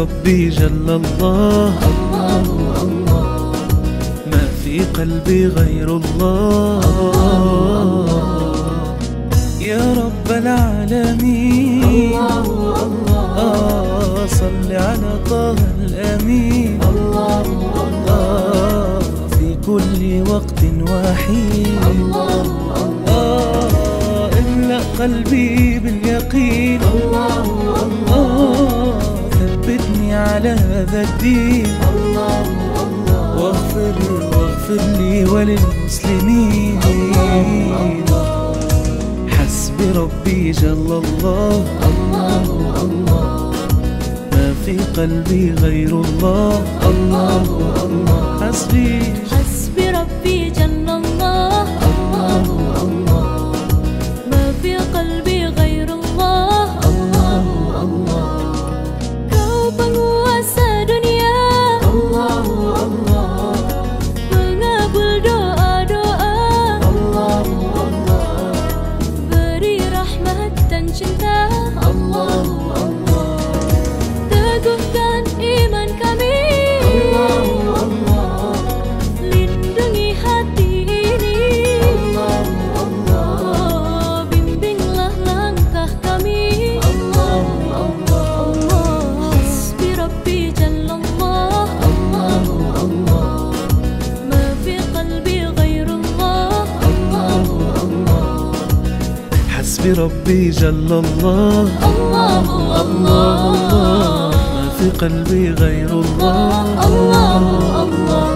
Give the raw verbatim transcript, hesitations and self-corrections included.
ربي جل الله، ما في قلبي غير الله. يا رب العالمين آه صل على طه الأمين آه في كل وقت وحين آه املأ قلبي باليقين آه ثبتني على هذا الدين واغفر واغفر لي وللمسلمين. حسبي ربي جل الله، ما في قلبي غير الله. حسبي حسبي ربي جل الله، ما في قلبي غير الله. Kau penguasa dunia, pengabul doa-doa, beri rahmat dan cinta. Teguhkan iman kami, lindungi hati ini. Oh, bimbinglah langkah kami. Hasbi Rabbi Jallallah, ma fi qalbi ghairullah. حسبي ربي جل الله، الله الله ما في قلبي غير الله. الله الله